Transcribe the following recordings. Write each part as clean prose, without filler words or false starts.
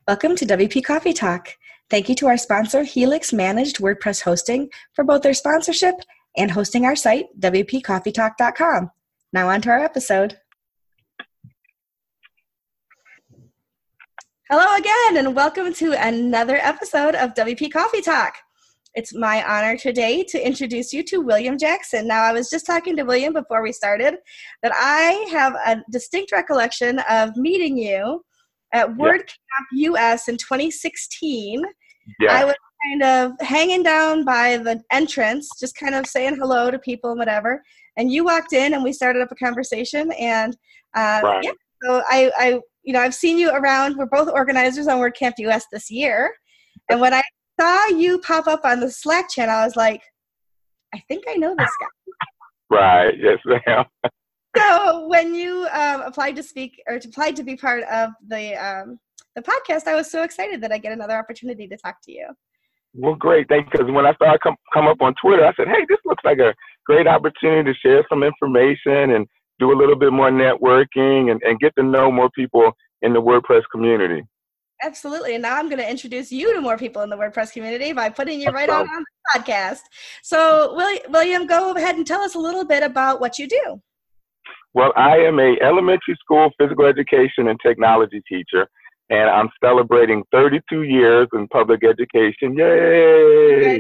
Welcome to WP Coffee Talk. Thank you to our sponsor, Helix Managed WordPress Hosting, for both their sponsorship and hosting our site, wpcoffeetalk.com. Now on to our episode. Hello again, and welcome to another episode of WP Coffee Talk. It's my honor today to introduce you to William Jackson. Now, I was just talking to William before we started that I have a distinct recollection of meeting you at WordCamp US in 2016. I was kind of hanging down by the entrance, just kind of saying hello to people and whatever. And you walked in and we started up a conversation. And so I've seen you around. We're both organizers on WordCamp US this year. And when I saw you pop up on the Slack channel, I was like, I think I know this guy. Right. Yes, ma'am. So when you applied to speak or applied to be part of the podcast, I was so excited that I get another opportunity to talk to you. Well, great. Thank you. Because when I started come up on Twitter, I said, hey, this looks like a great opportunity to share some information and do a little bit more networking and get to know more people in the WordPress community. Absolutely. And now I'm going to introduce you to more people in the WordPress community by putting you right on the podcast. So William, go ahead and tell us a little bit about what you do. Well, I am a elementary school physical education and technology teacher, and I'm celebrating 32 years in public education. Yay!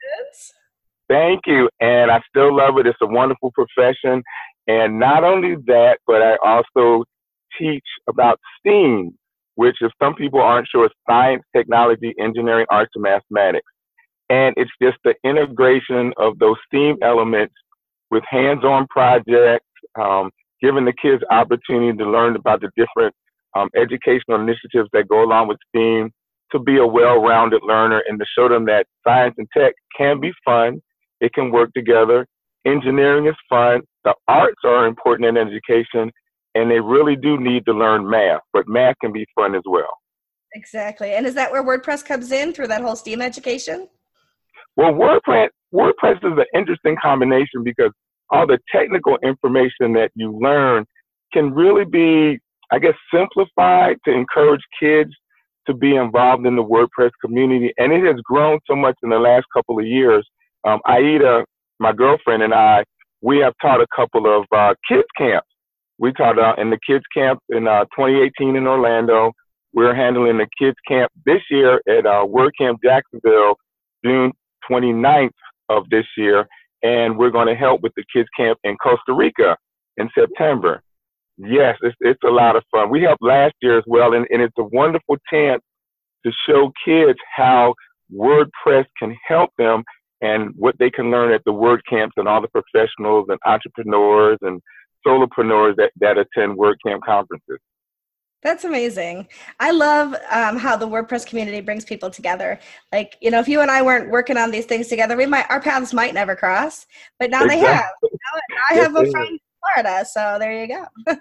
Thank you. And I still love it. It's a wonderful profession. And not only that, but I also teach about STEAM, which if some people aren't sure, is science, technology, engineering, arts, and mathematics. And it's just the integration of those STEAM elements with hands-on projects, giving the kids opportunity to learn about the different educational initiatives that go along with STEAM, to be a well-rounded learner and to show them that science and tech can be fun. It can work together. Engineering is fun. The arts are important in education. And they really do need to learn math, but math can be fun as well. Exactly. And is that where WordPress comes in through that whole STEAM education? Well, WordPress is an interesting combination because all the technical information that you learn can really be, I guess, simplified to encourage kids to be involved in the WordPress community. And it has grown so much in the last couple of years. Aida, my girlfriend, and I, we have taught a couple of kids camps. We taught in the kids camp in 2018 in Orlando. We're handling the kids camp this year at WordCamp Jacksonville, June 29th of this year. And we're going to help with the kids camp in Costa Rica in September. Yes, it's a lot of fun. We helped last year as well. And it's a wonderful chance to show kids how WordPress can help them and what they can learn at the WordCamps and all the professionals and entrepreneurs and solopreneurs that attend WordCamp conferences. That's amazing. I love how the WordPress community brings people together. Like, if you and I weren't working on these things together, our paths might never cross, but now they have. Now I have a friend in Florida, so there you go.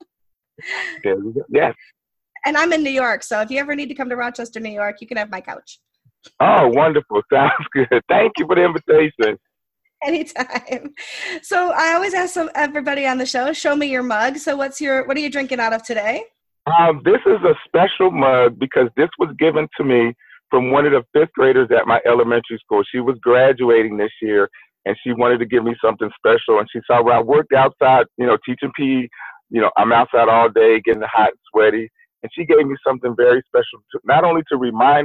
There you go. Yes. And I'm in New York, so if you ever need to come to Rochester, New York, you can have my couch. Oh, wonderful. Sounds good. Thank you for the invitation. Anytime. So I always ask everybody on the show, show me your mug. So what are you drinking out of today? This is a special mug because this was given to me from one of the fifth graders at my elementary school. She was graduating this year and she wanted to give me something special. And she saw where I worked outside, teaching PE, I'm outside all day getting hot and sweaty. And she gave me something very special, not only to remind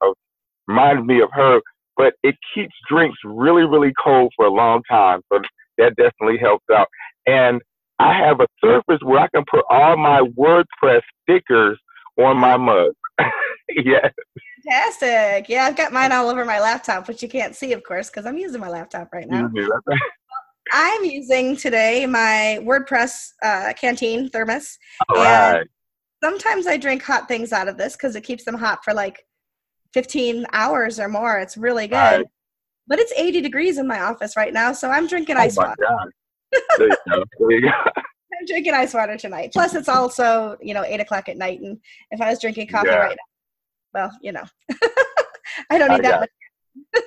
me of her, but it keeps drinks really, really cold for a long time. So that definitely helps out. And I have a surface where I can put all my WordPress stickers on my mug. Yes. Fantastic. Yeah, I've got mine all over my laptop, which you can't see, of course, because I'm using my laptop right now. I'm using today my WordPress canteen thermos. All right. And sometimes I drink hot things out of this because it keeps them hot for like 15 hours or more. It's really good. Right. But it's 80 degrees in my office right now, so I'm drinking ice water. God. There you go. There you go. I'm drinking ice water tonight. Plus, it's also, 8 o'clock at night. And if I was drinking coffee right now, well, I don't need that much.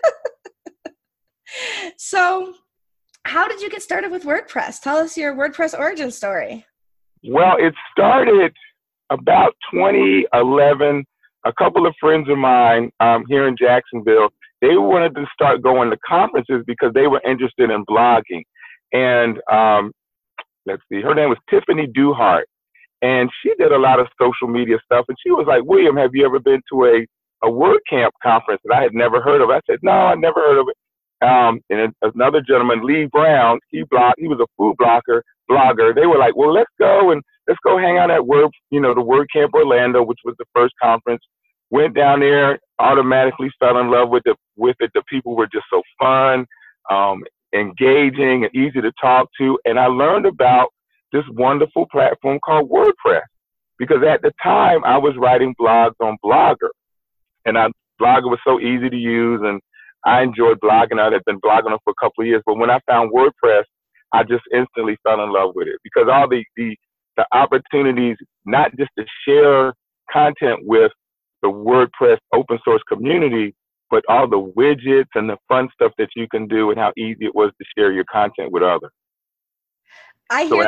So how did you get started with WordPress? Tell us your WordPress origin story. Well, it started about 2011. a couple of friends of mine here in Jacksonville, they wanted to start going to conferences because they were interested in blogging. And let's see, her name was Tiffany Duhart. And she did a lot of social media stuff. And she was like, William, have you ever been to a WordCamp conference that I had never heard of? I said, no, I never heard of it. And another gentleman, Lee Brown, he was a food blogger. They were like, well, let's go hang out at the WordCamp Orlando, which was the first conference. Went down there, automatically fell in love with it. The people were just so fun, engaging, and easy to talk to. And I learned about this wonderful platform called WordPress, because at the time I was writing blogs on Blogger, and Blogger was so easy to use, and I enjoyed blogging. I had been blogging for a couple of years, but when I found WordPress, I just instantly fell in love with it, because all the opportunities, not just to share content with the WordPress open source community, but all the widgets and the fun stuff that you can do, and how easy it was to share your content with others. I hear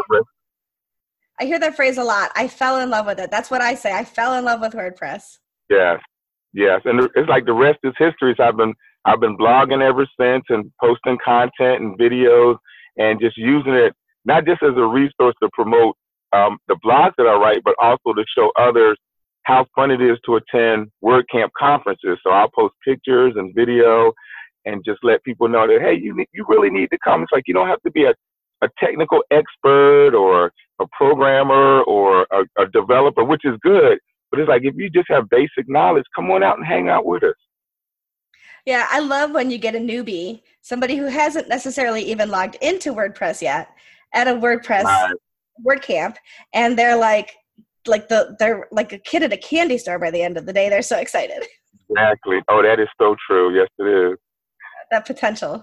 that phrase a lot. I fell in love with it. That's what I say. I fell in love with WordPress. Yes, and it's like the rest is history. So I've been blogging ever since, and posting content and videos, and just using it not just as a resource to promote the blogs that I write, but also to show others how fun it is to attend WordCamp conferences. So I'll post pictures and video, and just let people know that, hey, you really need to come. It's like you don't have to be a technical expert or a programmer or a developer, which is good. But it's like, if you just have basic knowledge, come on out and hang out with us. Yeah, I love when you get a newbie, somebody who hasn't necessarily even logged into WordPress yet, at a WordPress WordCamp, and they're they're like a kid at a candy store by the end of the day. They're so excited. Exactly. Oh, that is so true. Yes, it is. That potential.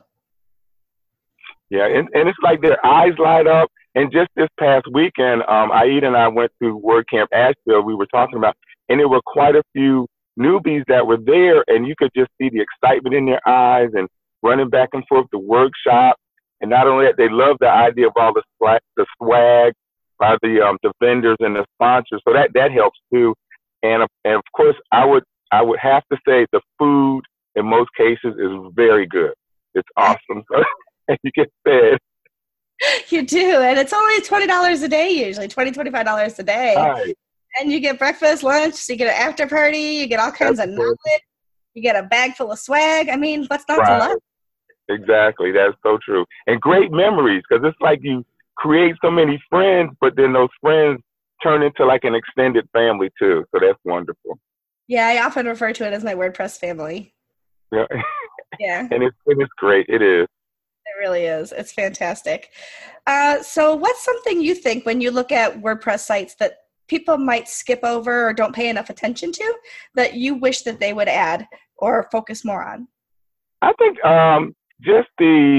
Yeah, and it's like their eyes light up. And just this past weekend, Aida and I went to WordCamp Asheville. We were talking about, and there were quite a few newbies that were there, and you could just see the excitement in their eyes, and running back and forth to workshop. And not only that, they love the idea of all the swag by the vendors and the sponsors. So that helps too. And of course, I would have to say the food in most cases is very good. It's awesome. And you get fed. You do, and it's only $20 a day usually, $25 a day. Right. And you get breakfast, lunch, you get an after party, you get all kinds of knowledge, you get a bag full of swag. I mean, what's not to love? Exactly, that's so true. And great memories, because it's like you create so many friends, but then those friends turn into like an extended family too. So that's wonderful. Yeah, I often refer to it as my WordPress family. Yeah. Yeah. And it's great. It is. It really is. It's fantastic. So what's something you think when you look at WordPress sites that people might skip over or don't pay enough attention to that you wish that they would add or focus more on? I think just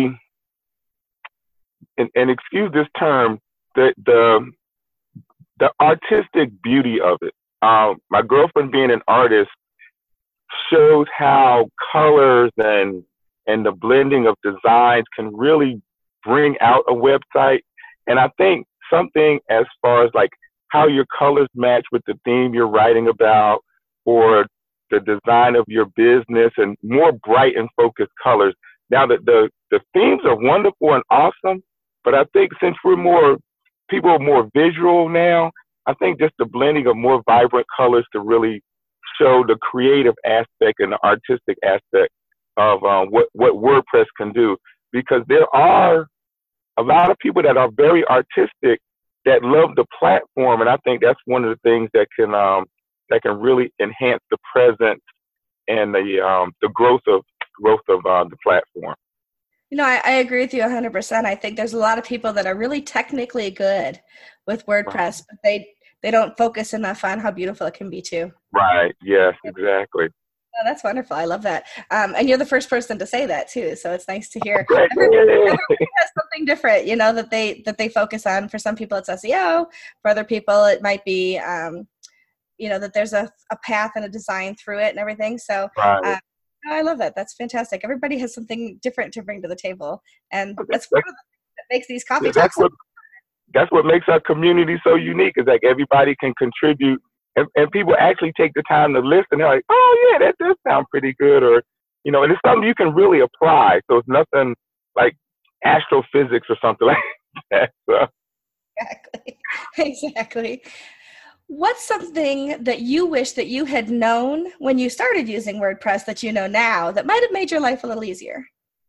and excuse this term, the artistic beauty of it. My girlfriend being an artist shows how colors and the blending of designs can really bring out a website. And I think something as far as like how your colors match with the theme you're writing about, or the design of your business, and more bright and focused colors. Now the themes are wonderful and awesome, but I think since people are more visual now, I think just the blending of more vibrant colors to really show the creative aspect and the artistic aspect of what WordPress can do. Because there are a lot of people that are very artistic that love the platform, and I think that's one of the things that can really enhance the presence and the growth of the platform. You know, I agree with you 100%. I think there's a lot of people that are really technically good with WordPress, but they don't focus enough on how beautiful it can be too. Right. Yes, exactly. Oh, that's wonderful. I love that. And you're the first person to say that too. So it's nice to hear. Great. Everybody has something different, you know, that they focus on. For some people it's SEO. For other people it might be, you know, that there's a path and a design through it and everything. So I love that. That's fantastic. Everybody has something different to bring to the table. And that's one of the things that makes these coffee talks. That's what makes our community so unique, is like everybody can contribute and people actually take the time to listen. They're like, oh yeah, that does sound pretty good, or and it's something you can really apply. So it's nothing like astrophysics or something like that. So. Exactly. Exactly. What's something that you wish that you had known when you started using WordPress that you know now that might have made your life a little easier?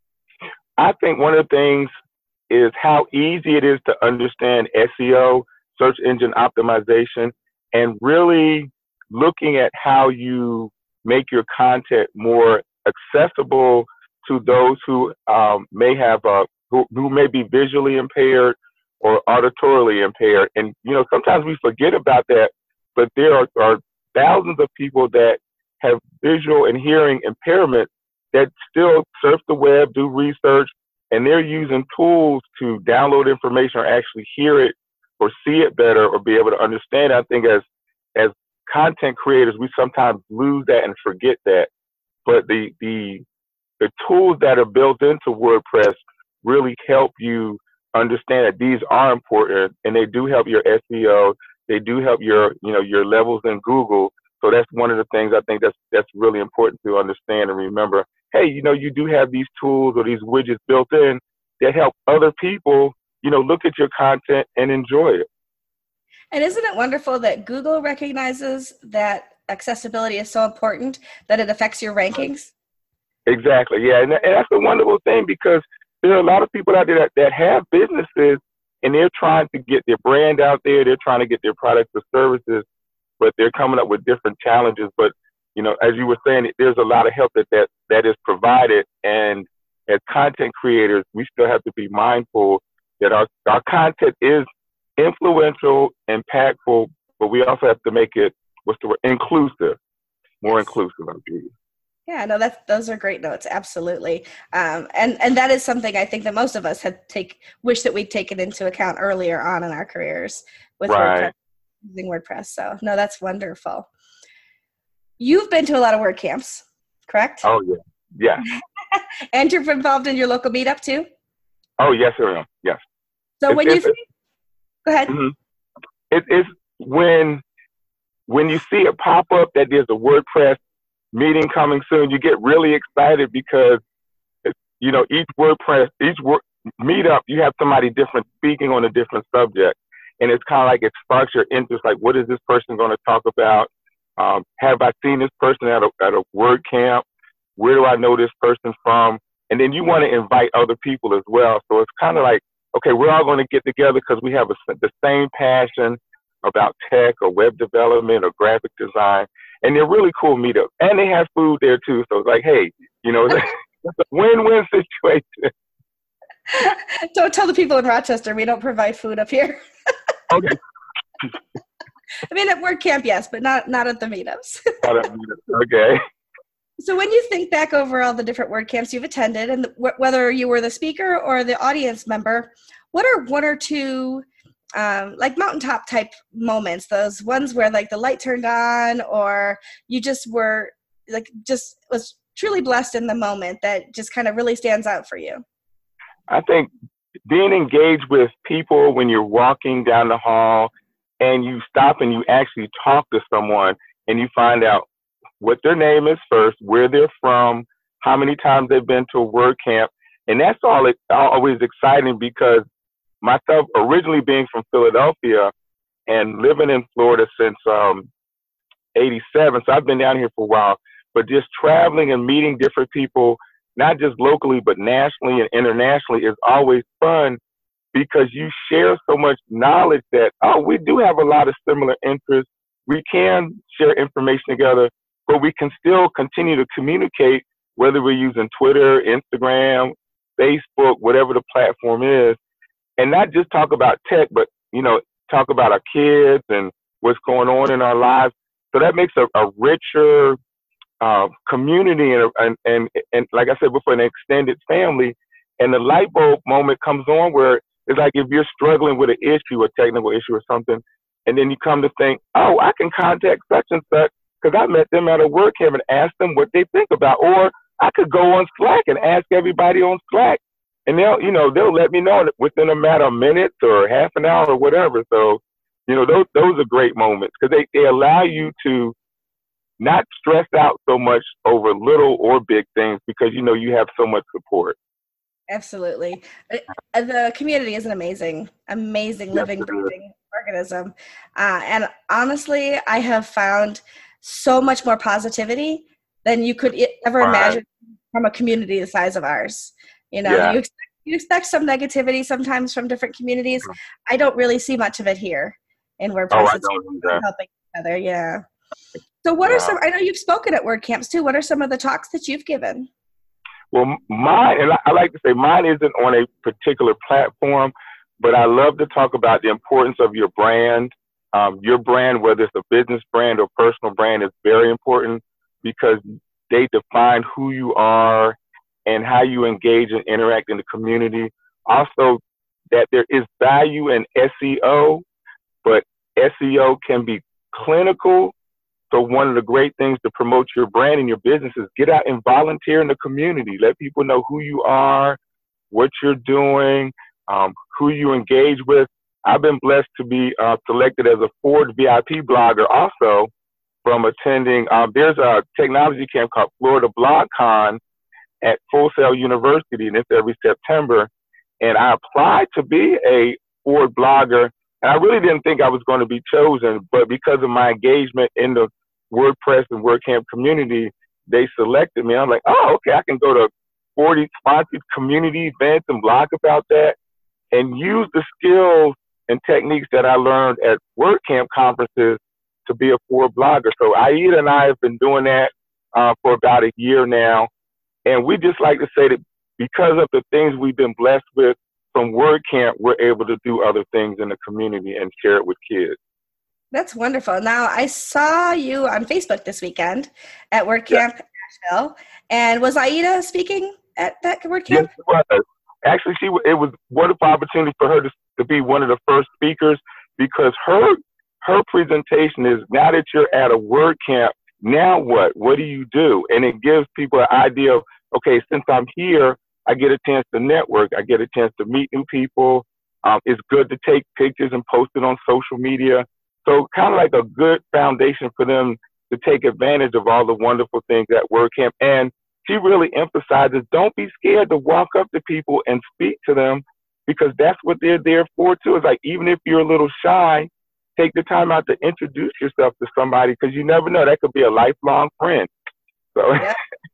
I think one of the things is how easy it is to understand SEO, search engine optimization, and really looking at how you make your content more accessible to those who may have who may be visually impaired or auditorily impaired. And sometimes we forget about that, but there are thousands of people that have visual and hearing impairment that still surf the web, do research, and they're using tools to download information or actually hear it or see it better or be able to understand. I think as content creators, we sometimes lose that and forget that. But the tools that are built into WordPress really help you understand that these are important, and they do help your SEO. They do help your levels in Google. So that's one of the things I think that's really important to understand and remember. Hey, you do have these tools or these widgets built in that help other people, look at your content and enjoy it. And isn't it wonderful that Google recognizes that accessibility is so important that it affects your rankings? Exactly. Yeah. And that's a wonderful thing, because there are a lot of people out there that have businesses and they're trying to get their brand out there. They're trying to get their products or services, but they're coming up with different challenges. But, as you were saying, there's a lot of help that is provided. And as content creators, we still have to be mindful that our content is influential, impactful, but we also have to make it, inclusive, more inclusive. Yeah, no, those are great notes. Absolutely. And that is something I think that most of us wish that we'd taken into account earlier on in our careers with right. WordPress, using WordPress. So no, that's wonderful. You've been to a lot of WordCamps, correct? Oh yeah. Yeah. And you're involved in your local meetup too? Oh yes, I am. Yes. So go ahead. Mm-hmm. It's when you see it pop up that there's a WordPress meeting coming soon, you get really excited because each meetup, you have somebody different speaking on a different subject, and it's kind of like it sparks your interest. Like, what is this person going to talk about? Have I seen this person at a WordCamp? Where do I know this person from? And then you want to invite other people as well. So it's kind of like, okay, we're all going to get together because we have the same passion about tech or web development or graphic design. And they're really cool meetups. And they have food there too. So it's like, hey, it's a win-win situation. Don't tell the people in Rochester we don't provide food up here. Okay. I mean, at WordCamp, yes, but not at the meetups. Not at meetups. Okay. So when you think back over all the different WordCamps you've attended, and whether you were the speaker or the audience member, what are one or two like mountaintop type moments, those ones where like the light turned on, or you just was truly blessed in the moment that just kind of really stands out for you? I think being engaged with people when you're walking down the hall and you stop and you actually talk to someone and you find out what their name is first, where they're from, how many times they've been to a WordCamp. And that's always exciting, because myself originally being from Philadelphia and living in Florida since 87, so I've been down here for a while, but just traveling and meeting different people, not just locally, but nationally and internationally, is always fun, because you share so much knowledge that, we do have a lot of similar interests. We can share information together, but we can still continue to communicate, whether we're using Twitter, Instagram, Facebook, whatever the platform is, and not just talk about tech, but, talk about our kids and what's going on in our lives. So that makes a richer community and like I said before, an extended family. And the light bulb moment comes on where it's like if you're struggling with an issue, a technical issue or something, and then you come to think, I can contact such and such because I met them at a WordCamp and ask them what they think about. Or I could go on Slack and ask everybody on Slack, and they'll let me know within a matter of minutes or half an hour or whatever. So, those are great moments because they allow you to not stress out so much over little or big things because you have so much support. Absolutely. The community is an amazing Yes, living, it is. breathing organism. And honestly, I have found so much more positivity than you could ever Right. imagine from a community the size of ours. Yeah. You expect some negativity sometimes from different communities. I don't really see much of it here in Oh, WordPress. I It's don't either. helping each other. Yeah. So what are Yeah. some, I know you've spoken at WordCamps too. What are some of the talks that you've given? Well, mine, and I like to say mine isn't on a particular platform, but I love to talk about the importance of your brand. Your brand, whether it's a business brand or personal brand, is very important because they define who you are and how you engage and interact in the community. Also, that there is value in SEO, but SEO can be clinical. So one of the great things to promote your brand and your business is get out and volunteer in the community. Let people know who you are, what you're doing, who you engage with. I've been blessed to be selected as a Ford VIP blogger also from attending. There's a technology camp called Florida BlogCon at Full Sail University, and it's every September. And I applied to be a Ford blogger, and I really didn't think I was going to be chosen, but because of my engagement in the WordPress and WordCamp community, they selected me. I'm like, oh, okay, I can go to 40 sponsored community events and blog about that and use the skills and techniques that I learned at WordCamp conferences to be a Ford blogger. So Aida and I have been doing that for about a year now. And we just like to say that because of the things we've been blessed with from WordCamp, we're able to do other things in the community and share it with kids. That's wonderful. Now, I saw you on Facebook this weekend at WordCamp Nashville. And was Aida speaking at that WordCamp? Yes, it was. Actually, it was a wonderful opportunity for her to be one of the first speakers because her presentation is, now that you're at a WordCamp, now what? What do you do? And it gives people an idea of, okay, since I'm here, I get a chance to network. I get a chance to meet new people. It's good to take pictures and post it on social media. So kind of like a good foundation for them to take advantage of all the wonderful things at WordCamp. And she really emphasizes, don't be scared to walk up to people and speak to them because that's what they're there for too. It's like, even if you're a little shy, take the time out to introduce yourself to somebody because you never know, that could be a lifelong friend. So. Yeah,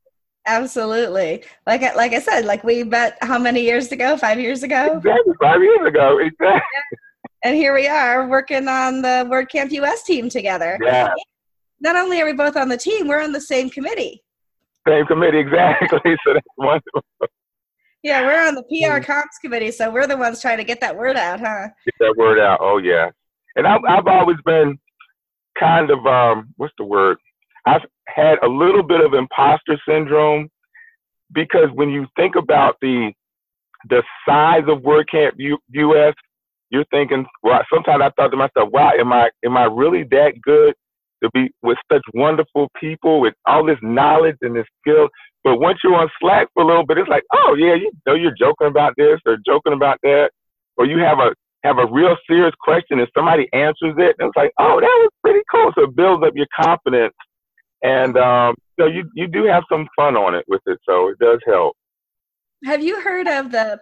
absolutely. Like I said, like we met how many years ago? 5 years ago? Exactly, 5 years ago. Exactly. Yeah. And here we are working on the WordCamp US team together. Yeah. Not only are we both on the team, we're on the same committee. Same committee, exactly. So that's wonderful. Yeah, we're on the PR comms committee, so we're the ones trying to get that word out, huh? Get that word out. Oh, yeah. And I've always been kind of, what's the word? I've had a little bit of imposter syndrome because when you think about the size of WordCamp US, you're thinking, well, sometimes I thought to myself, wow, am I really that good to be with such wonderful people with all this knowledge and this skill? But once you're on Slack for a little bit, it's like, oh yeah, you're joking about this or joking about that, or you have a real serious question and somebody answers it, and it's like, oh, that was pretty cool. So it builds up your confidence, and so you do have some fun on it with it, so it does help. Have you heard of the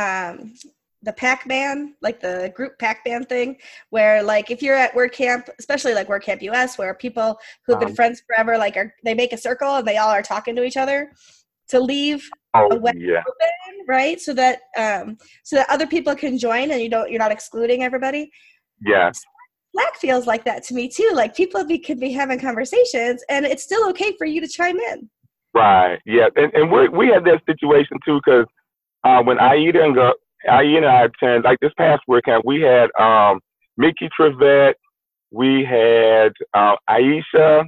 Pac-Man, like the group Pac-Man thing, where like if you're at WordCamp, especially like WordCamp US, where people who've been friends forever, like they make a circle and they all are talking to each other to leave a web open, right? So that other people can join and you're not excluding everybody. Yeah. Slack feels like that to me too. Like people could be having conversations and it's still okay for you to chime in. Right. Yeah. And we had that situation too, because when Aida and I attended, like this past WordCamp, we had Mickey Trevette, we had Aisha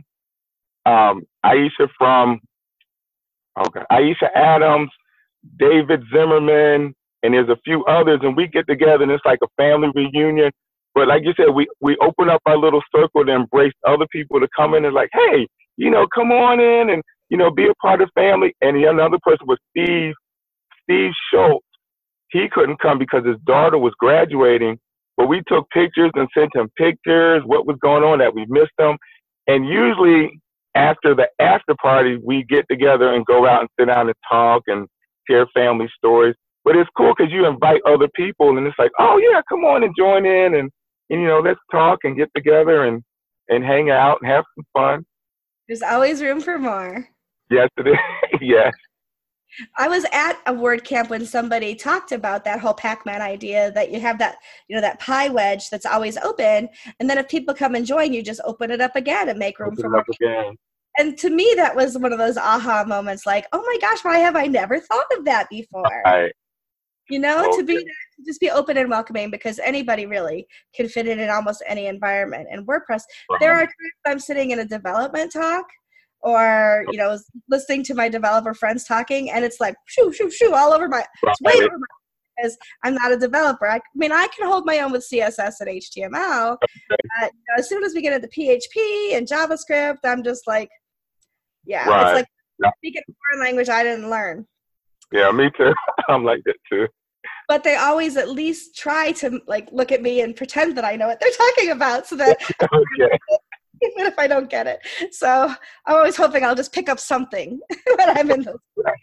Adams, David Zimmerman, and there's a few others, and we get together and it's like a family reunion. But like you said, we open up our little circle to embrace other people to come in and like, hey, come on in and, be a part of the family. And the another person was Steve Schultz. He couldn't come because his daughter was graduating, but we took pictures and sent him pictures, what was going on that we missed him. And usually after the after party, we get together and go out and sit down and talk and share family stories. But it's cool because you invite other people and it's like, oh yeah, come on and join in and you know, let's talk and get together and hang out and have some fun. There's always room for more. Yes, it is. Yes. I was at a word camp when somebody talked about that whole Pac-Man idea that you have that, you know, that pie wedge that's always open. And then if people come and join, you just open it up again and make room for more people. And to me, that was one of those aha moments like, oh my gosh, why have I never thought of that before? Right. You know, to just be open and welcoming because anybody really can fit in almost any environment. And WordPress, there are times I'm sitting in a development talk or, you know, listening to my developer friends talking and it's like, shoo, shoo, shoo, all over my, it's way over my, because I'm not a developer. I mean, I can hold my own with CSS and HTML. But, you know, as soon as we get into PHP and JavaScript, I'm just like, yeah, it's like speaking a foreign language I didn't learn. Yeah, me too. I'm like that too. But they always at least try to like look at me and pretend that I know what they're talking about so that even if I don't get it. So I'm always hoping I'll just pick up something when I'm in those.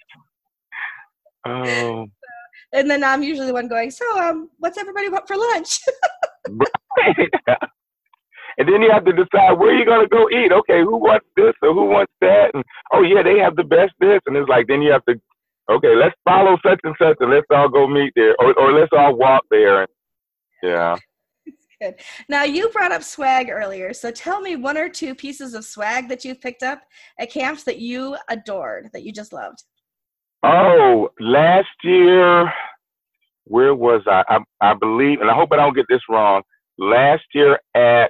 Oh. And then I'm usually the one going, so what's everybody want for lunch? And then you have to decide where you're going to go eat. Okay, who wants this or who wants that? And, oh, yeah, they have the best this. And it's like, then you have to, okay, let's follow such and such and let's all go meet there. Or let's all walk there. And, yeah. Good. Now, you brought up swag earlier. So tell me one or two pieces of swag that you've picked up at camps that you adored, that you just loved. Oh, last year, where was I? I believe, and I hope I don't get this wrong, last year at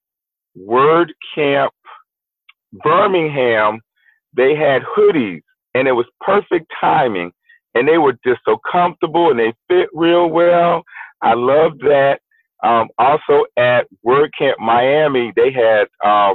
WordCamp Birmingham, they had hoodies, and it was perfect timing, and they were just so comfortable, and they fit real well. I loved that. Also at WordCamp Miami, they had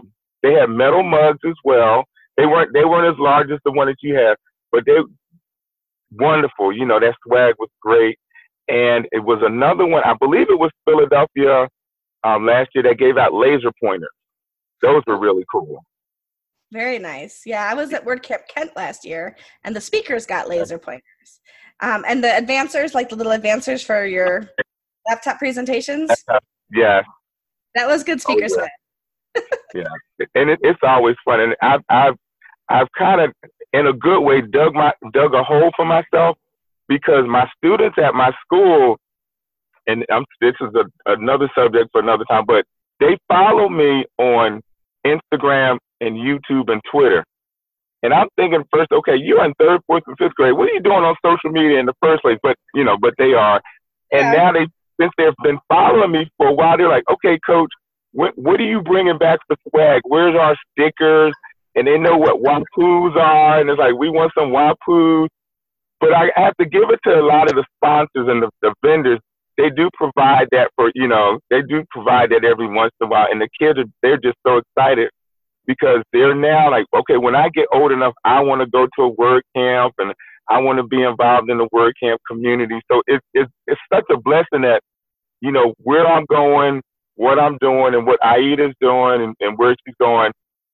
metal mugs as well. They weren't as large as the one that you have, but they wonderful. You know, that swag was great. And it was another one, I believe it was Philadelphia last year, that gave out laser pointers. Those were really cool. Very nice. Yeah, I was at WordCamp Kent last year, and the speakers got laser pointers. And the advancers, like the little advancers for your laptop presentations. Yeah. That was good speaker swag. Yeah, and it's always fun. And I've kind of, in a good way, dug a hole for myself because my students at my school, and this is another subject for another time, but they follow me on Instagram and YouTube and Twitter. And I'm thinking first, okay, you're in 3rd, 4th, and 5th grade. What are you doing on social media in the first place? But they are. And now since they've been following me for a while, they're like, okay, coach, what are you bringing back for swag? Where's our stickers? And they know what Wapoos are. And it's like, we want some Wapoos. But I have to give it to a lot of the sponsors and the vendors. They do provide that they do provide that every once in a while. And the kids, they're just so excited because they're now like, okay, when I get old enough, I want to go to a word camp and I want to be involved in the word camp community. So it's such a blessing that, where I'm going, what I'm doing and what Aida's doing and where she's going,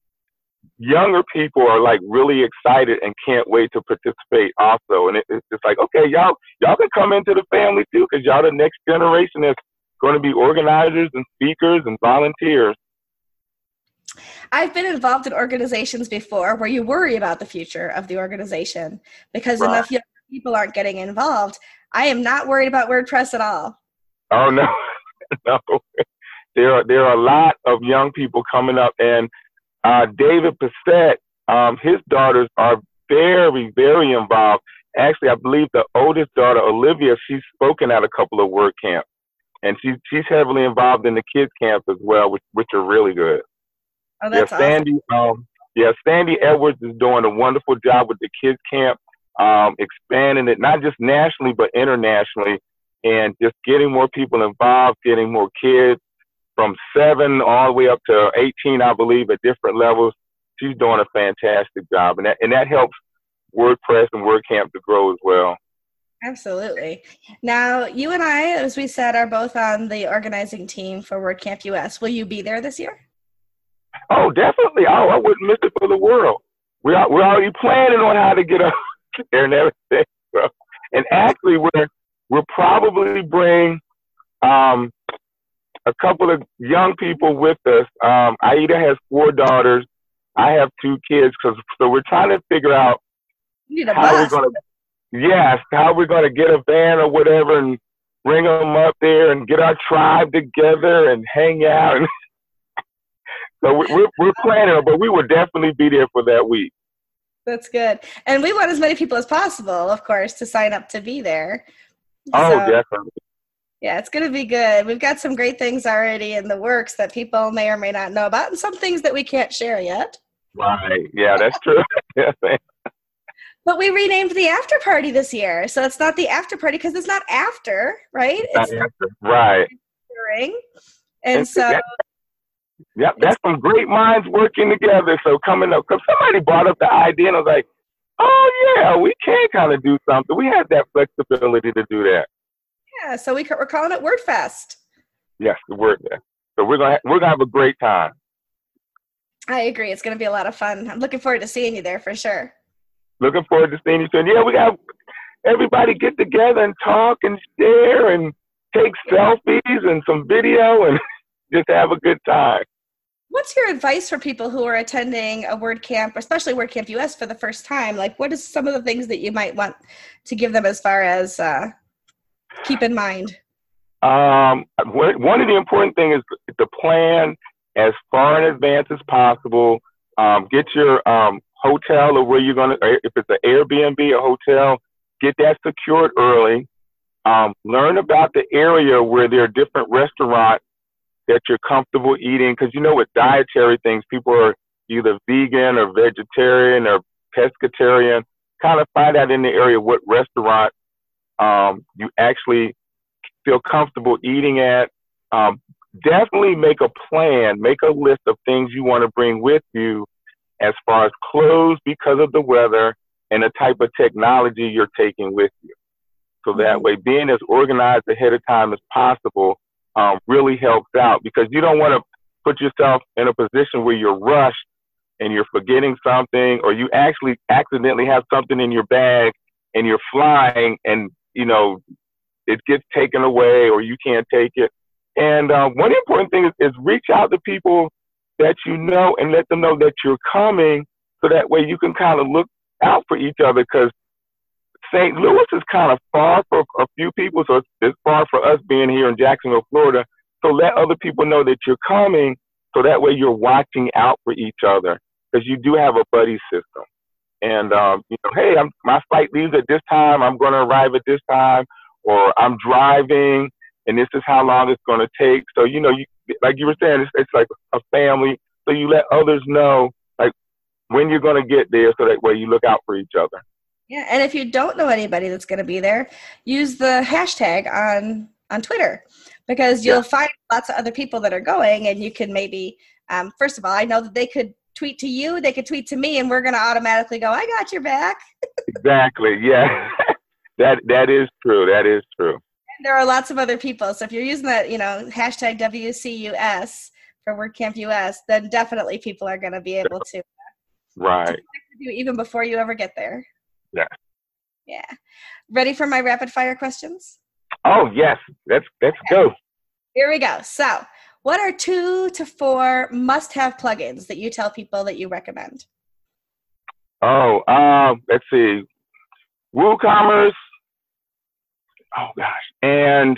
younger people are like really excited and can't wait to participate also. And it's just like, okay, y'all can come into the family too, because y'all the next generation that's going to be organizers and speakers and volunteers. I've been involved in organizations before where you worry about the future of the organization because enough young people aren't getting involved. I am not worried about WordPress at all. Oh, no. No. There are a lot of young people coming up, and David Passett, his daughters are very, very involved. Actually, I believe the oldest daughter, Olivia, she's spoken at a couple of word camps, and she's heavily involved in the kids camps as well, which are really good. Oh, that's awesome. Sandy Edwards is doing a wonderful job with the kids camp, expanding it not just nationally but internationally, and just getting more people involved, getting more kids from 7 all the way up to 18, I believe, at different levels. She's doing a fantastic job, and that helps WordPress and WordCamp to grow as well. Absolutely. Now, you and I, as we said, are both on the organizing team for WordCamp US. Will you be there this year? Oh, definitely. Oh, I wouldn't miss it for the world. We're already planning on how to get up there and everything. So, and actually, we'll probably bring um, a couple of young people with us. Aida has 4 daughters. I have 2 kids, so we're trying to figure out You need a how we're bus. going to, yes, how we're going to get a van or whatever and bring them up there and get our tribe together and hang out. And so we're planning, but we will definitely be there for that week. That's good. And we want as many people as possible, of course, to sign up to be there. Oh, So, definitely. yeah, it's going to be good. We've got some great things already in the works that people may or may not know about, and some things that we can't share yet. Right. Yeah, that's true. But we renamed the after party this year. So it's not the after party because it's not after, right? It's right. during. And so yep, that's some great minds working together. So coming up, because somebody brought up the idea, and I was like, oh, yeah, we can kind of do something. We have that flexibility to do that. yeah, so we're calling it WordFest. Yes, the word there. So we're gonna have a great time. I agree. It's going to be a lot of fun. I'm looking forward to seeing you there for sure. Looking forward to seeing you soon. Yeah, we got everybody get together and talk and share and take selfies and some video and just have a good time. What's your advice for people who are attending a WordCamp, especially WordCamp US for the first time? Like, what is some of the things that you might want to give them as far as keep in mind? One of the important things is to plan as far in advance as possible. Get your hotel or where you're going to, if it's an Airbnb or hotel, get that secured early. Learn about the area where there are different restaurants that you're comfortable eating, because with dietary things, people are either vegan or vegetarian or pescatarian. Kind of find out in the area what restaurant you actually feel comfortable eating at. Definitely make a plan, make a list of things you want to bring with you as far as clothes because of the weather and the type of technology you're taking with you. So that way, being as organized ahead of time as possible really helps out, because you don't want to put yourself in a position where you're rushed and you're forgetting something, or you actually accidentally have something in your bag and you're flying and, it gets taken away or you can't take it. And one important thing is reach out to people that you know and let them know that you're coming, so that way you can kind of look out for each other, because St. Louis is kind of far for a few people, so it's far for us being here in Jacksonville, Florida. So let other people know that you're coming, so that way you're watching out for each other, because you do have a buddy system. And, hey, my flight leaves at this time, I'm going to arrive at this time, or I'm driving, and this is how long it's going to take. So, like you were saying, it's like a family. So you let others know, like, when you're going to get there, so that way you look out for each other. Yeah, and if you don't know anybody that's going to be there, use the hashtag on Twitter, because you'll find lots of other people that are going, and you can maybe, first of all, I know that they could tweet to you, they could tweet to me, and we're going to automatically go, I got your back. Exactly, yeah. That is true. That is true. And there are lots of other people. So if you're using that, hashtag WCUS for WordCamp US, then definitely people are going to be able to right connect with you even before you ever get there. Yeah. Yeah. Ready for my rapid fire questions? Oh, yes. Let's go. Here we go. So what are 2 to 4 must-have plugins that you tell people that you recommend? Oh, let's see. WooCommerce. Oh gosh. And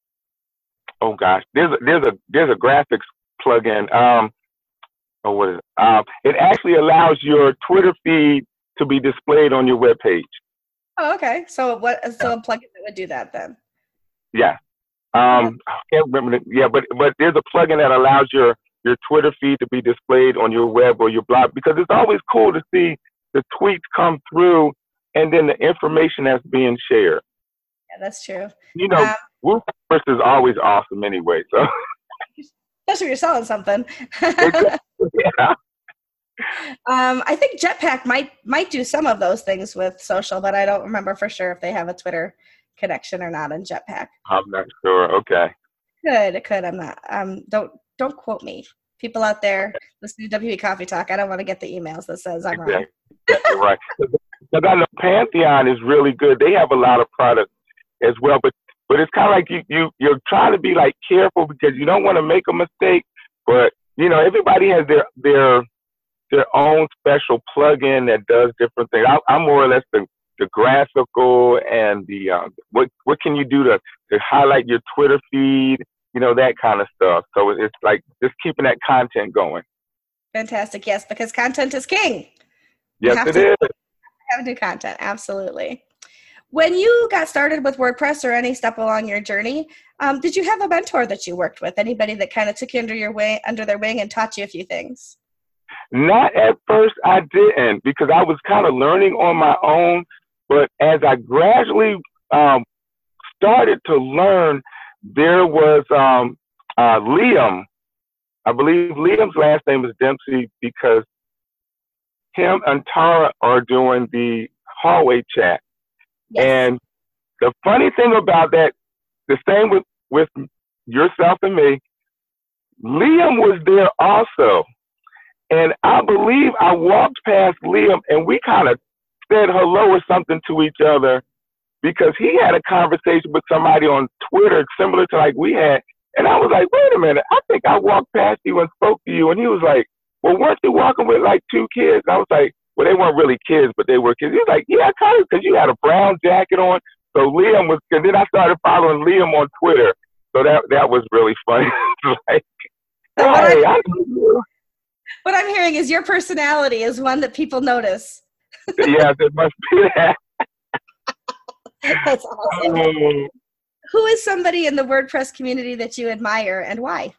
there's a graphics plugin. What is it? It actually allows your Twitter feed to be displayed on your webpage. Oh, okay. So a plugin that would do that then? Yeah. I can't remember. But there's a plugin that allows your Twitter feed to be displayed on your web or your blog, because it's always cool to see the tweets come through and then the information that's being shared. Yeah, that's true. WooCommerce is always awesome anyway. So especially if you're selling something. yeah. I think Jetpack might do some of those things with social, but I don't remember for sure if they have a Twitter connection or not in Jetpack. I'm not sure. Okay. It could. I'm not. Don't quote me. People out there listening to WP Coffee Talk, I don't want to get the emails that says I'm wrong. Exactly right. Because I know Pantheon is really good. They have a lot of products as well, but it's kind of like you're trying to be like careful because you don't want to make a mistake. But everybody has their own special plugin that does different things. I'm more or less the graphical and the what can you do to highlight your Twitter feed, that kind of stuff. So it's like just keeping that content going. Fantastic. Yes, because content is king. Yes, it is. Have new content. Absolutely. When you got started with WordPress or any step along your journey, did you have a mentor that you worked with? Anybody that kind of took you under their wing and taught you a few things? Not at first, I didn't, because I was kind of learning on my own. But as I gradually started to learn, there was Liam. I believe Liam's last name is Dempsey because him and Tara are doing the hallway chat. Yes. And the funny thing about that, the same with yourself and me, Liam was there also. And I believe I walked past Liam and we kind of said hello or something to each other because he had a conversation with somebody on Twitter similar to like we had. And I was like, wait a minute, I think I walked past you and spoke to you. And he was like, well, weren't you walking with like two kids? And I was like, well, they weren't really kids, but they were kids. He was like, yeah, kind of, because you had a brown jacket on. So Liam was, and then I started following Liam on Twitter. So that was really funny. Like, hey, I know you. What I'm hearing is your personality is one that people notice. Yes, it must be that. That's awesome. Who is somebody in the WordPress community that you admire and why?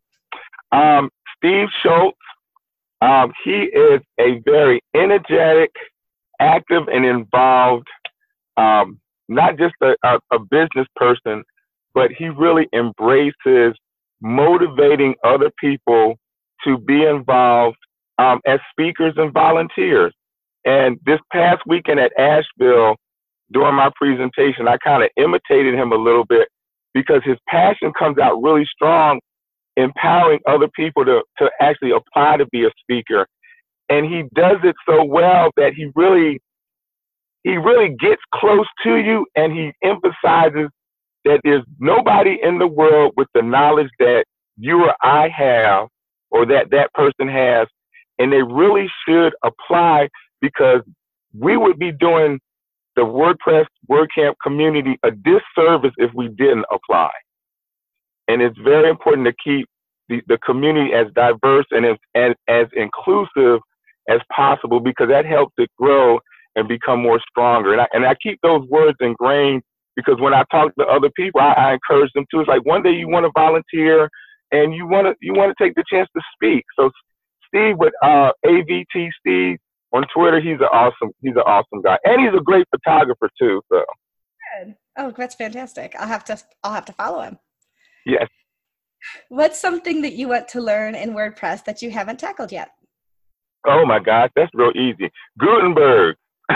Steve Schultz. He is a very energetic, active, and involved, not just a business person, but he really embraces motivating other people to be involved as speakers and volunteers. And this past weekend at Asheville, during my presentation, I kind of imitated him a little bit because his passion comes out really strong, empowering other people to actually apply to be a speaker. And he does it so well that he really gets close to you, and he emphasizes that there's nobody in the world with the knowledge that you or I have or that person has, and they really should apply because we would be doing the WordPress WordCamp community a disservice if we didn't apply. And it's very important to keep the community as diverse and as inclusive as possible because that helps it grow and become more stronger. And I keep those words ingrained because when I talk to other people, I encourage them to. It's like one day you want to volunteer and you want to take the chance to speak. So Steve with AVT Steve on Twitter, he's an awesome guy, and he's a great photographer too. So. Good. Oh, that's fantastic. I'll have to follow him. Yes. What's something that you want to learn in WordPress that you haven't tackled yet? Oh my gosh, that's real easy. Gutenberg.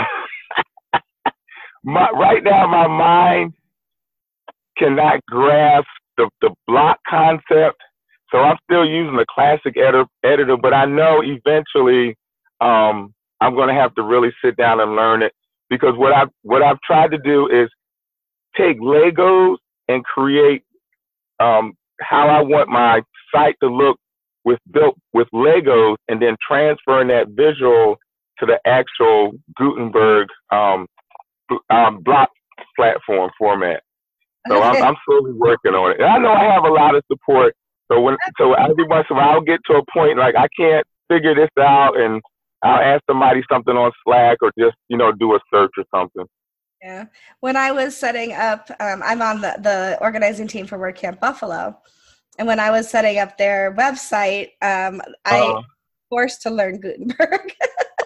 Right now, my mind cannot grasp the block concept, so I'm still using the classic editor. But I know eventually I'm going to have to really sit down and learn it because what I've tried to do is take Legos and create how I want my site to look built with Legos, and then transferring that visual to the actual Gutenberg block platform format. So I'm slowly working on it. And I know I have a lot of support. So every once in a while I'll get to a point like I can't figure this out, and I'll ask somebody something on Slack or just do a search or something. Yeah. When I was setting up, I'm on the organizing team for WordCamp Buffalo. And when I was setting up their website, I forced to learn Gutenberg.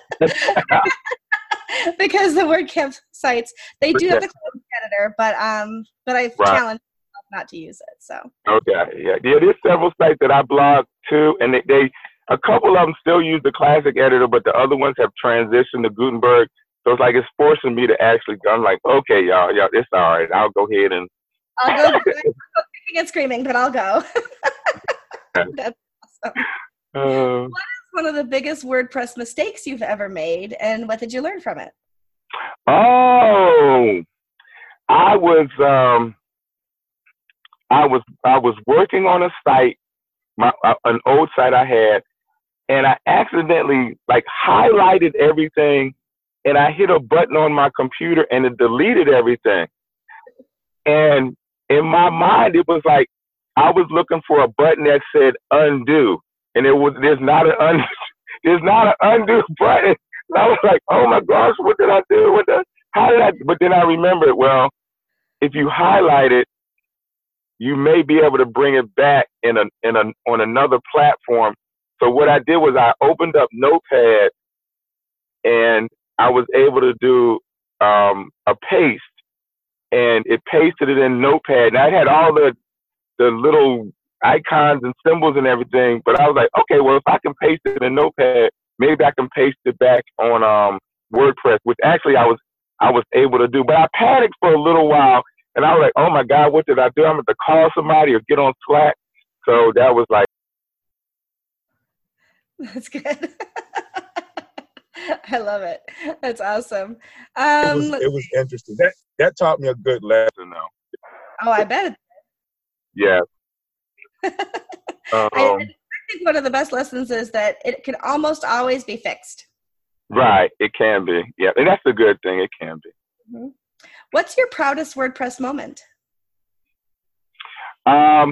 Because the WordCamp sites, they do have the code editor, but I've challenged myself not to use it. So. Okay. Yeah. There's several sites that I blog too, and they A couple of them still use the classic editor, but the other ones have transitioned to Gutenberg. So it's like it's forcing me to actually go. I'm like, okay, y'all, it's all right. I'll go ahead and I'll go kicking and screaming, but I'll go. That's awesome. What is one of the biggest WordPress mistakes you've ever made, and what did you learn from it? Oh, I was working on a site, an old site I had, and I accidentally like highlighted everything, and I hit a button on my computer, and it deleted everything. And in my mind, it was like I was looking for a button that said undo, and there's not an undo button. And I was like, oh my gosh, what did I do? How did I? But then I remembered, well, if you highlight it, you may be able to bring it back on another platform. So what I did was I opened up Notepad, and I was able to do a paste, and it pasted it in Notepad. And I had all the little icons and symbols and everything, but I was like, okay, well, if I can paste it in Notepad, maybe I can paste it back on WordPress, which actually I was able to do. But I panicked for a little while, and I was like, oh my God, what did I do? I'm going to call somebody or get on Slack. So that was like. That's good. I love it. That's awesome. It was interesting. That taught me a good lesson, though. Oh, I bet. Yeah. I think one of the best lessons is that it can almost always be fixed. Right. It can be. Yeah. And that's a good thing. It can be. Mm-hmm. What's your proudest WordPress moment? My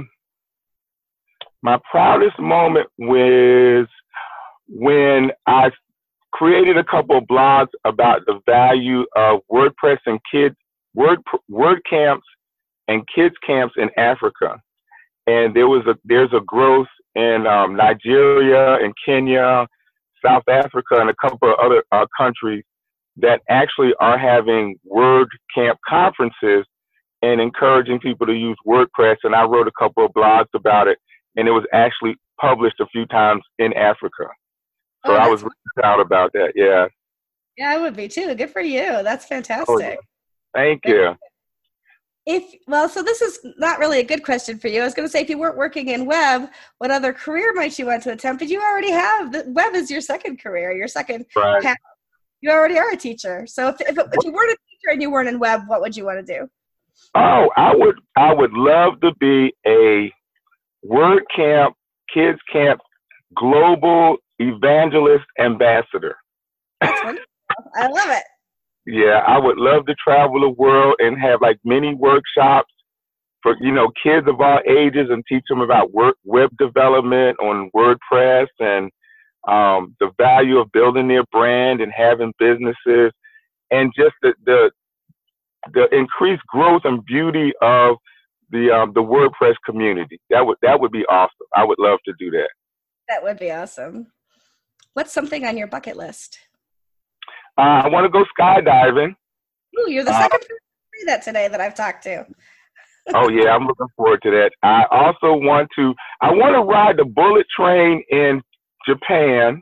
proudest moment was when I created a couple of blogs about the value of WordPress and word camps and kids camps in Africa. And there's a growth in Nigeria and Kenya, South Africa, and a couple of other countries that actually are having WordCamp conferences and encouraging people to use WordPress. And I wrote a couple of blogs about it, and it was actually published a few times in Africa. So I was really proud about that. Yeah. Yeah, I would be too. Good for you. That's fantastic. Oh, yeah. Thank you. So this is not really a good question for you. I was going to say, if you weren't working in web, what other career might you want to attempt? But you already have web is your second career, your second path. You already are a teacher. So if you weren't a teacher and you weren't in web, what would you want to do? Oh, I would love to be a WordCamp, Kids Camp global evangelist ambassador. That's wonderful. I love it. Yeah, I would love to travel the world and have like mini workshops for, kids of all ages and teach them about web development on WordPress and the value of building their brand and having businesses, and just the increased growth and beauty of the WordPress community. That would be awesome. I would love to do that. That would be awesome. What's something on your bucket list? I want to go skydiving. Ooh, you're the second person to say that today that I've talked to. Oh yeah, I'm looking forward to that. I also want to ride the bullet train in Japan,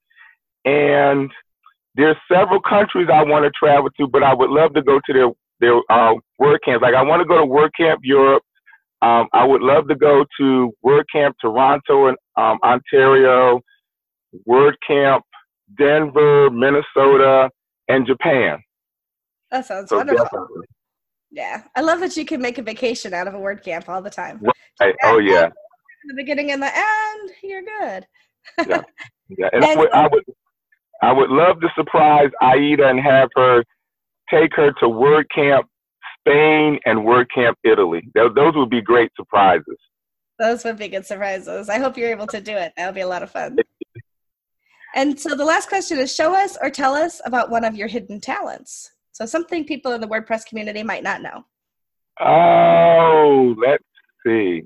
and there's several countries I want to travel to, but I would love to go to their WordCamps. Like I want to go to WordCamp Europe. I would love to go to WordCamp Toronto and Ontario, WordCamp Denver, Minnesota, and Japan. That sounds wonderful. Definitely. Yeah, I love that you can make a vacation out of a WordCamp all the time. Right. Oh yeah. In the beginning and the end, you're good. Yeah. And I would love to surprise Aida and have her take her to WordCamp Spain and WordCamp Italy. Those would be great surprises. Those would be good surprises. I hope you're able to do it. That would be a lot of fun. And so the last question is, show us or tell us about one of your hidden talents. So something people in the WordPress community might not know. Oh, let's see.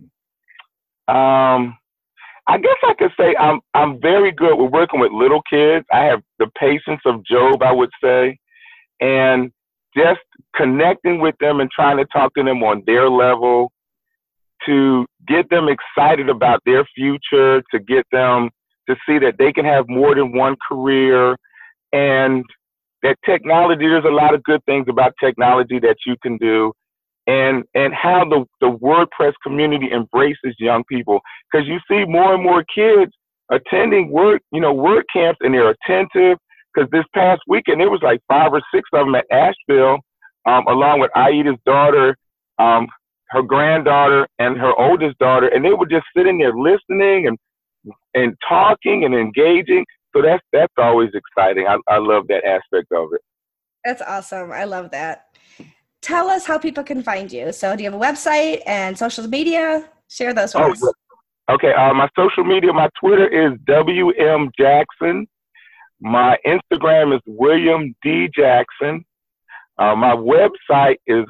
I guess I could say I'm very good with working with little kids. I have the patience of Job, I would say, and just connecting with them and trying to talk to them on their level, to get them excited about their future, to get them to see that they can have more than one career, and that technology, there's a lot of good things about technology that you can do, and how the WordPress community embraces young people, because you see more and more kids attending word camps, and they're attentive. Because this past weekend there was like 5 or 6 of them at Asheville, along with Aida's daughter, her granddaughter, and her oldest daughter, and they were just sitting there listening and talking and engaging. So that's always exciting. I love that aspect of it. That's awesome. I love that. Tell us how people can find you. So do you have a website and social media? Share those with us. Okay. My social media, my Twitter is WM Jackson. My Instagram is William D. Jackson. My website is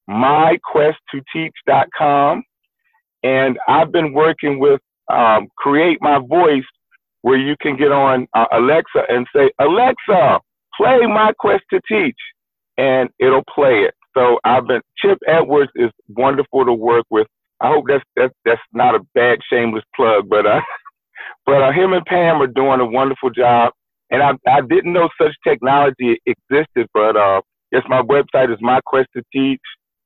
myquesttoteach.com. And I've been working with Create My Voice, where you can get on Alexa and say, Alexa, play My Quest to Teach, and it'll play it. So Chip Edwards is wonderful to work with. I hope that's not a bad, shameless plug, but him and Pam are doing a wonderful job. And I didn't know such technology existed, but yes, my website is My Quest to Teach.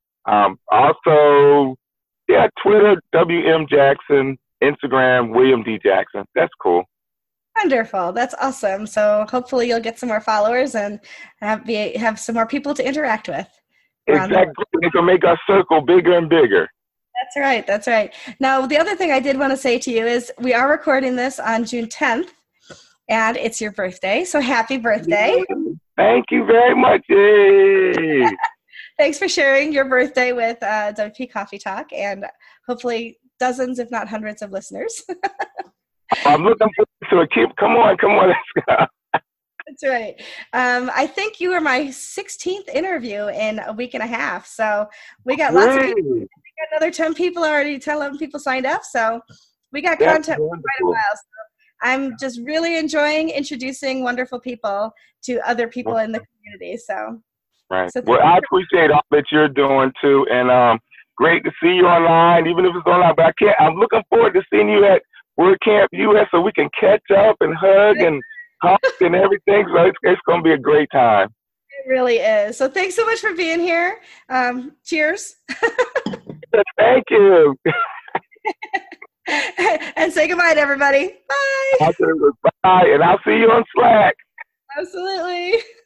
Also, Twitter, WM Jackson, Instagram, William D. Jackson. That's cool. Wonderful. That's awesome. So hopefully you'll get some more followers and have some more people to interact with. Exactly. It can make our circle bigger and bigger. That's right. That's right. Now, the other thing I did want to say to you is we are recording this on June 10th, and it's your birthday. So happy birthday. Thank you very much. Yay. Thanks for sharing your birthday with WP Coffee Talk, and hopefully dozens, if not hundreds, of listeners. I'm looking forward to it. Come on, let's go. That's right. I think you were my 16th interview in a week and a half. So we got lots of people. We got another 10 people already. 11 people signed up. So we got content for quite a while. So I'm just really enjoying introducing wonderful people to other people in the community. So, right. Well, I appreciate all that you're doing too, and great to see you online, even if it's online. But I'm looking forward to seeing you at WordCamp US, so we can catch up and hug and talk and everything. So it's going to be a great time. It really is. So thanks so much for being here. Cheers. Thank you. And say goodbye to everybody. Bye. Bye, and I'll see you on Slack. Absolutely.